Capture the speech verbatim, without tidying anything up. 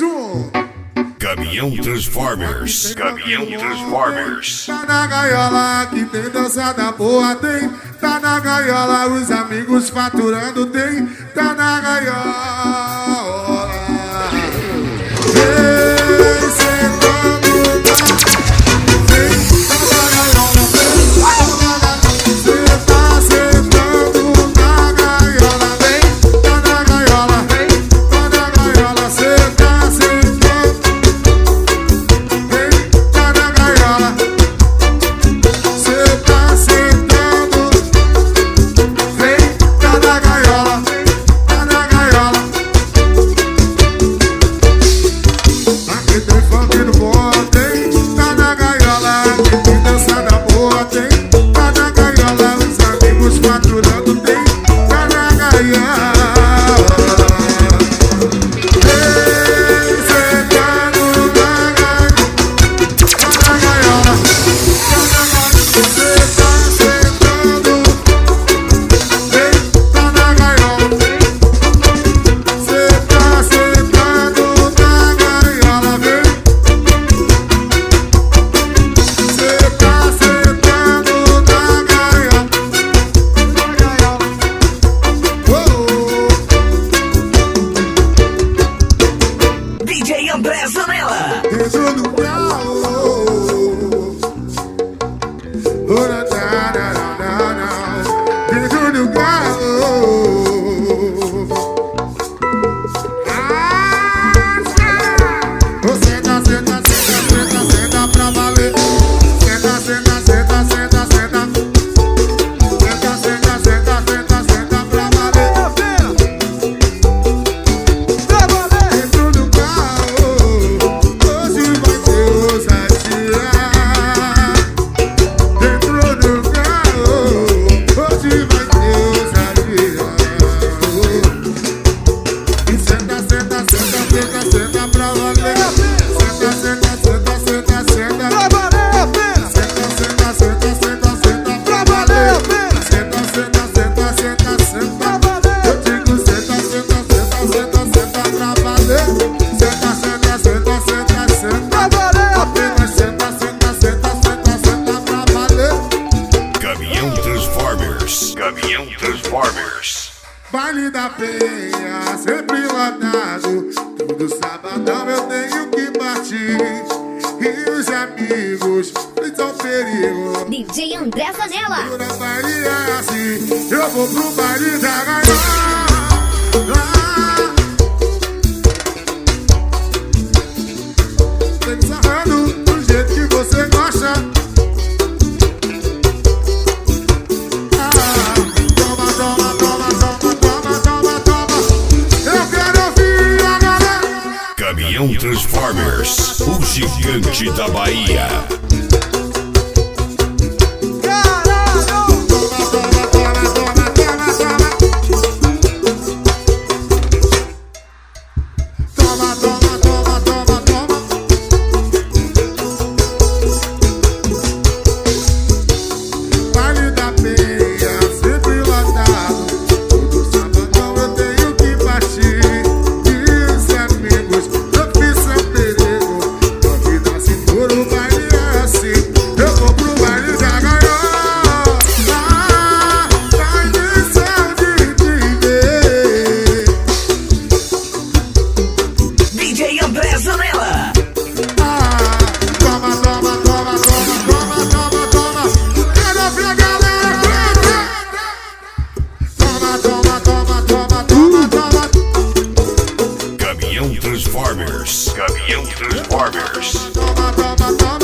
um. Caminhão Transformers. Caminhão Transformers. Tá na gaiola que tem dançada boa, tem. Tá na gaiola, os amigos faturando, tem. Tá na gaiola. Vem sentando, vem, tá na gaiola, vem. Cê tá sentando na gaiola, vem. Tá na gaiola, vem. Tá na gaiola, cê tá sentando. Vem, tá na gaiola. Cê tá sentando. Vem, tá na gaiola. Tá na gaiola. Aqui tem funk no bom, tem. Tá na gaiola. Aqui tem dançada boa, tem. Tá na gaiola. Os amigos faturando, tem. Tá na gaiola. Vem sentando na gaiola. Tá na gaiola. Tá na gaiola. Cê tá sentando. Vem, tá na gaiola. Cê tá sentando na gaiola, vem. Cê tá sentando na gaiola. Na gaiola. Uou. D J André Zanella. Dentro do grau. Oh, na, na, na, na, na. Dentro do grau. Oh, senta, senta, senta, senta, senta pra valer. Senta, senta, senta, senta, senta. Senta, senta, senta, senta, senta pra valer. Dentro do carro, hoje vai ter ousadia. Dentro do carro, hoje vai ter ousadia. E senta, senta, senta, senta, senta pra valer. Senta, senta, senta, senta, senta. Senta, senta, senta, senta, senta pra valer. Senta, senta, senta, senta, senta. Eu digo senta, senta, senta, senta, senta pra valer. Senta, senta, senta, senta, senta. Apenas senta, senta, senta, senta, senta pra valer. Caminhão Transformers. Caminhão Transformers. Baile da Penha, sempre lotado. Todo sabadão eu tenho que partir. E os amigos, eles são perigo. D J André Zanella. No baile é assim, eu vou pro baile da gaiola. Tem sarrando do jeito que você gosta. Ah, toma, toma, toma, toma, toma, toma, toma. Eu quero ouvir a galera. Caminhão Transformers. O gigante da Bahia. Toma, toma, toma, toma, toma, toma. Toma, toma, toma, toma, toma. Baile da Penha, sempre lotado. Todo sabadão eu tenho que partir. E os amigos, eu fiz São Perigo. A vida se for o baile é assim. Eu vou pro baile da gaiola. Ah, vai missão de te ver. D J André Zanella. Ah, toma, toma, toma, toma, toma, toma, toma. Quero ver a galera cantar. Toma, toma, toma, toma, toma, toma. Caminhão Transformers. Caminhão Transformers. Toma, toma, toma.